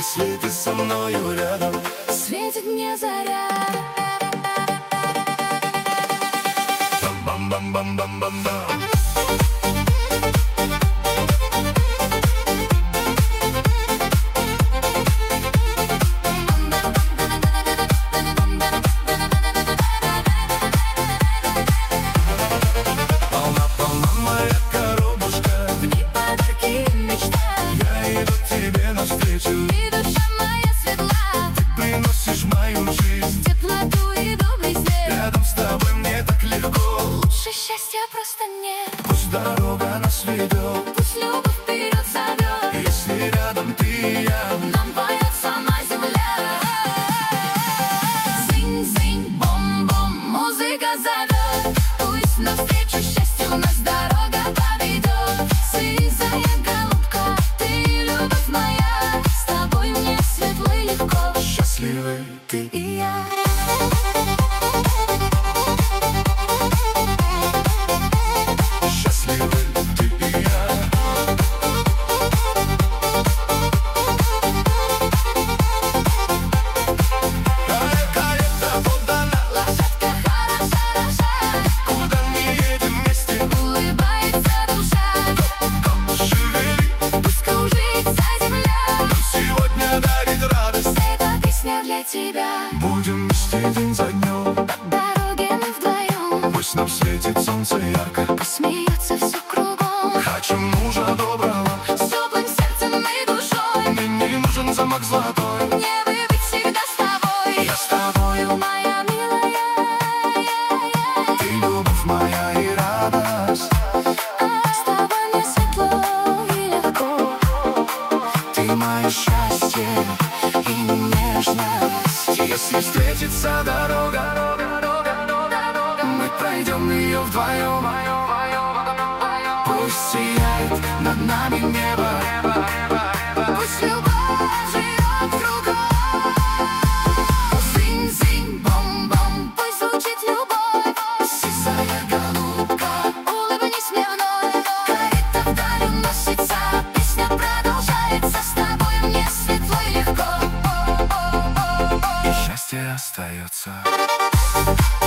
если ты со мною рядом. Светит мне заря. Бам-бам-бам-бам-бам-бам. Полна моя коробушка, В ней подарки и мечта. я иду к тебе навстречу. И душа моя светла. Ты приносишь в мою жизнь Теплоту и добрый свет. рядом с тобой мне так легко. Лучше счастья просто нет. Пусть дорога нас ведет, Пусть любовь вперед зовет. если рядом ты и я. Нам поет сама земля. Зинь-зинь, бом-бом, музыка зовет. Пусть навстречу счастью нас дорога поведет. Сизая голубка, ты любовь моя. С тобой мне светло и легко. Счастливы ты И я. счастливы ты и я. Карета подана, Лошадка хороша, куда мы едем вместе. улыбается душа. Шевели, Пусть кружится земля. сегодня дарит радость. Эта песня для тебя. Будем вместе день за днем, Дороги мы вдвоем. пусть нам светит солнце ярко. Пусть смеется все кругом. Хочу мужа доброго, С теплым сердцем и душой. мне не нужен замок золотой. Мне быть всегда с тобой. Я с тобою, Моя милая. ты любовь моя и радость. С тобой мне светло и легко. Ты мое счастье и нежность. Если встретится дорога, мы пройдем ее вдвоем. Пусть сияет над нами небо, Пусть любовь живет кругом. Зинь-зинь, бом-бом, пусть звучит любовь. сизая голубка. Улыбнись мне вновь. Карета вдаль уносится. Песня продолжается. С тобой мне светло и легко. И счастье остается.